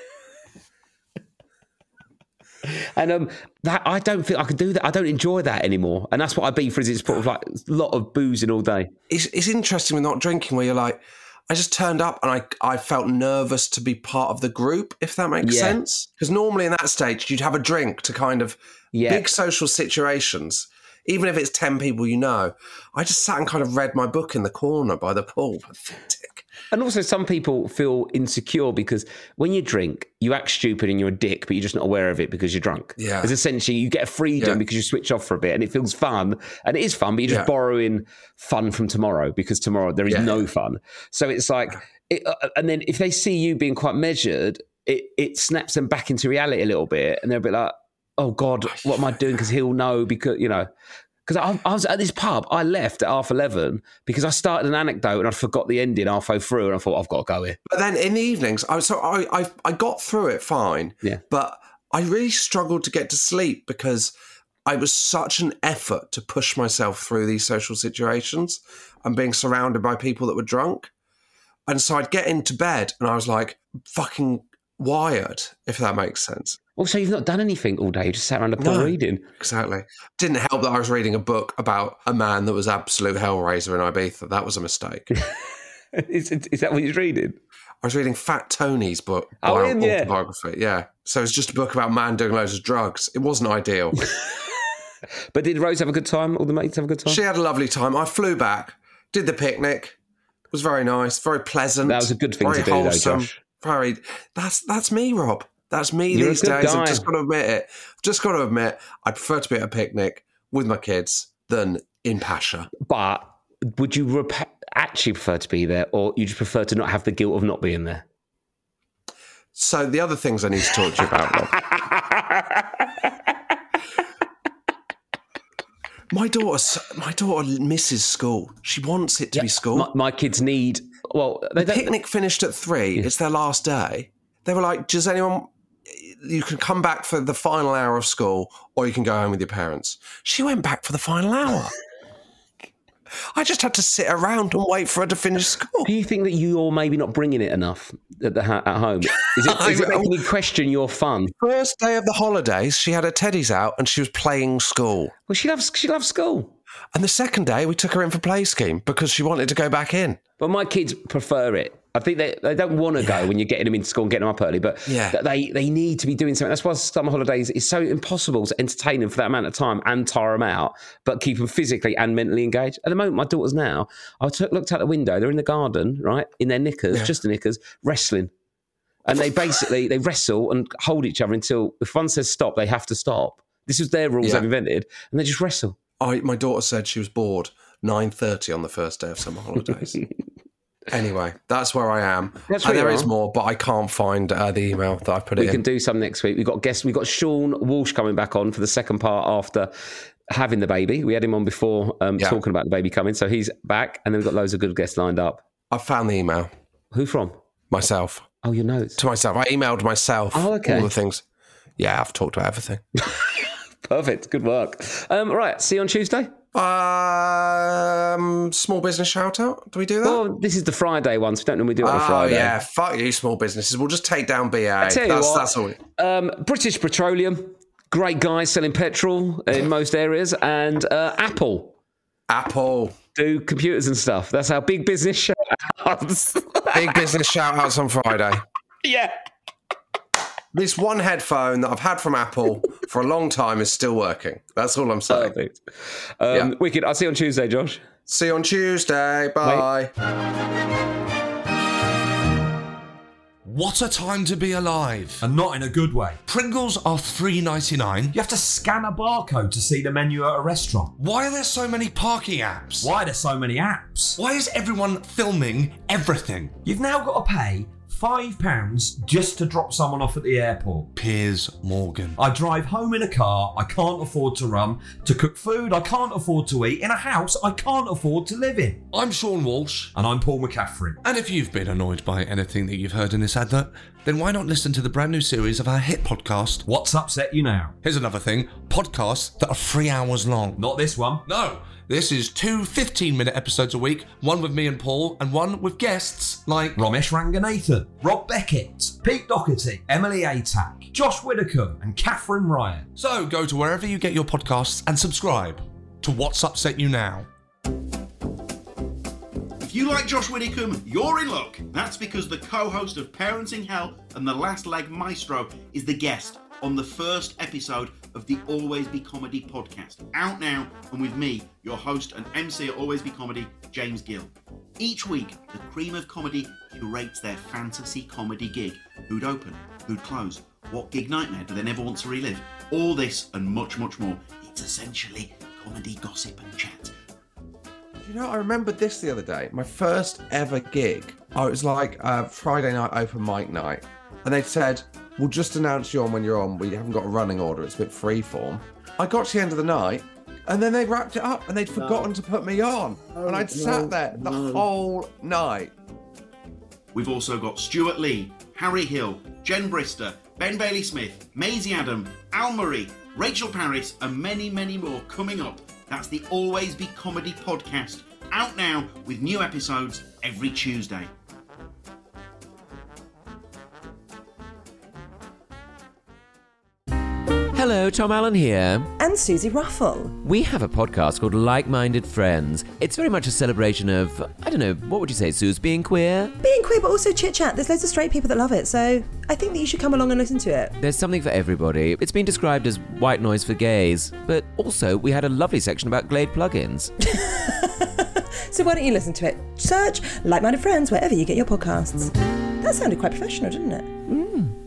[SPEAKER 1] And that I don't think I can do that. I don't enjoy that anymore. And that's what I be for. Is it's sort of like a lot of boozing all day.
[SPEAKER 2] It's interesting with not drinking where you're like, I just turned up and I felt nervous to be part of the group, if that makes sense. Because normally in that stage, you'd have a drink to kind of big social situations, even if it's 10 people you know. I just sat and kind of read my book in the corner by the pool. Pathetic.
[SPEAKER 1] And also some people feel insecure because when you drink, you act stupid and you're a dick, but you're just not aware of it because you're drunk.
[SPEAKER 2] Yeah.
[SPEAKER 1] It's essentially you get a freedom because you switch off for a bit and it feels fun. And it is fun, but you're just borrowing fun from tomorrow because tomorrow there is no fun. So it's like, and then if they see you being quite measured, it snaps them back into reality a little bit and they'll be like, oh God, what am I doing? Because he'll know because, you know. Because I was at this pub, I left at 11:30 because I started an anecdote and I forgot the ending halfway through and I thought, I've got to go here.
[SPEAKER 2] But then in the evenings, I got through it fine, but I really struggled to get to sleep because I was such an effort to push myself through these social situations and being surrounded by people that were drunk. And so I'd get into bed and I was like fucking wired, if that makes sense.
[SPEAKER 1] Also, you've not done anything all day. You just sat around a pool reading.
[SPEAKER 2] Exactly. Didn't help that I was reading a book about a man that was absolute hellraiser in Ibiza. That was a mistake.
[SPEAKER 1] Is that what you're reading?
[SPEAKER 2] I was reading Fat Tony's book. Autobiography. Yeah. So it's just a book about a man doing loads of drugs. It wasn't ideal.
[SPEAKER 1] But did Rose have a good time? All the mates have a good time?
[SPEAKER 2] She had a lovely time. I flew back, did the picnic. It was very nice, very pleasant.
[SPEAKER 1] That was a good thing to do,
[SPEAKER 2] wholesome,
[SPEAKER 1] though, Josh.
[SPEAKER 2] That's me, Rob. That's me
[SPEAKER 1] You're
[SPEAKER 2] these days.
[SPEAKER 1] Guy.
[SPEAKER 2] I've just got to admit it. Just got to admit, I prefer to be at a picnic with my kids than in Pasha.
[SPEAKER 1] But would you actually prefer to be there, or you just prefer to not have the guilt of not being there?
[SPEAKER 2] So the other things I need to talk to you about, Rob. My daughter misses school. She wants it to be school.
[SPEAKER 1] My kids need. Well,
[SPEAKER 2] the picnic finished at 3. It's their last day. They were like, "Does anyone? You can come back for the final hour of school, or you can go home with your parents." She went back for the final hour. I just had to sit around and wait for her to finish school.
[SPEAKER 1] Do you think that you're maybe not bringing it enough at home? Is it making you question your fun?
[SPEAKER 2] First day of the holidays, she had her teddies out and she was playing school.
[SPEAKER 1] Well, she loves school.
[SPEAKER 2] And the second day, we took her in for play scheme because she wanted to go back in.
[SPEAKER 1] But my kids prefer it. I think they don't want to go when you're getting them into school and getting them up early, but they need to be doing something. That's why summer holidays is so impossible to entertain them for that amount of time and tire them out, but keep them physically and mentally engaged. At the moment, my daughters now, looked out the window, they're in the garden, right, in their knickers, just the knickers, wrestling. And they wrestle and hold each other until if one says stop, they have to stop. This is their rules they've invented, and they just wrestle.
[SPEAKER 2] My daughter said she was bored 9:30 on the first day of summer holidays. Anyway, that's where I am. There is more, but I can't find the email that I put in.
[SPEAKER 1] We can do some next week. We've got guests. We've got Sean Walsh coming back on for the second part after having the baby. We had him on before talking about the baby coming, so he's back. And then we've got loads of good guests lined up.
[SPEAKER 2] I found the email.
[SPEAKER 1] Who from?
[SPEAKER 2] Myself.
[SPEAKER 1] Oh, your notes.
[SPEAKER 2] To myself. I emailed myself all the things. Yeah, I've talked about everything.
[SPEAKER 1] Perfect. Good work. Right, see you on Tuesday.
[SPEAKER 2] Small business shout out. Do we do that?
[SPEAKER 1] Well, this is the Friday one, so we don't normally do it on a Friday.
[SPEAKER 2] Oh, yeah. Fuck you, small businesses. We'll just take down BA. That's all.
[SPEAKER 1] British Petroleum. Great guys selling petrol in most areas. And Apple. Do computers and stuff. That's our big business shout outs.
[SPEAKER 2] Big business shout outs on Friday.
[SPEAKER 1] Yeah.
[SPEAKER 2] This one headphone that I've had from Apple for a long time is still working. That's all I'm saying.
[SPEAKER 1] Perfect. Wicked. I'll see you on Tuesday, Josh.
[SPEAKER 2] See you on Tuesday. Bye.
[SPEAKER 5] What a time to be alive.
[SPEAKER 6] And not in a good way.
[SPEAKER 5] Pringles are $3.99.
[SPEAKER 6] You have to scan a barcode to see the menu at a restaurant.
[SPEAKER 5] Why are there so many parking apps?
[SPEAKER 6] Why are there so many apps?
[SPEAKER 5] Why is everyone filming everything?
[SPEAKER 6] You've now got to pay £5 just to drop someone off at the airport.
[SPEAKER 5] Piers Morgan.
[SPEAKER 6] I drive home in a car I can't afford to run, to cook food I can't afford to eat, in a house I can't afford to live in.
[SPEAKER 5] I'm Sean Walsh.
[SPEAKER 6] And I'm Paul McCaffrey.
[SPEAKER 5] And if you've been annoyed by anything that you've heard in this advert, then why not listen to the brand new series of our hit podcast,
[SPEAKER 6] What's Upset You Now?
[SPEAKER 5] Here's another thing, podcasts that are 3 hours long.
[SPEAKER 6] Not this one.
[SPEAKER 5] No, this is 2 15-minute episodes a week, one with me and Paul, and one with guests like
[SPEAKER 6] Ramesh Ranganathan, Rob Beckett, Pete Doherty, Emily Atack, Josh Whittaker, and Catherine Ryan.
[SPEAKER 5] So go to wherever you get your podcasts and subscribe to What's Upset You Now.
[SPEAKER 7] If you like Josh Widdicombe, you're in luck. That's because the co-host of Parenting Hell and The Last Leg Maestro is the guest on the first episode of the Always Be Comedy podcast, out now, and with me, your host and MC at Always Be Comedy, James Gill. Each week, the cream of comedy curates their fantasy comedy gig. Who'd open? Who'd close? What gig nightmare do they never want to relive? All this and much, much more. It's essentially comedy gossip and chat.
[SPEAKER 2] You know, I remembered this the other day. My first ever gig. Oh, it was like Friday night open mic night. And they said, we'll just announce you on when you're on. We haven't got a running order. It's a bit freeform. I got to the end of the night and then they wrapped it up and they'd forgotten to put me on. And I'd sat there the whole night.
[SPEAKER 7] We've also got Stuart Lee, Harry Hill, Jen Brister, Ben Bailey Smith, Maisie Adam, Al Murray, Rachel Parris, and many, many more coming up. That's the Always Be Comedy podcast, out now with new episodes every Tuesday.
[SPEAKER 8] Hello, Tom Allen here.
[SPEAKER 9] And Susie Ruffle.
[SPEAKER 8] We have a podcast called Like-Minded Friends. It's very much a celebration of, I don't know, what would you say, Suze, being queer?
[SPEAKER 9] Being queer, but also chit-chat. There's loads of straight people that love it, so I think that you should come along and listen to it.
[SPEAKER 8] There's something for everybody. It's been described as white noise for gays, but also we had a lovely section about Glade plugins.
[SPEAKER 9] So why don't you listen to it? Search Like-Minded Friends wherever you get your podcasts. That sounded quite professional, didn't it?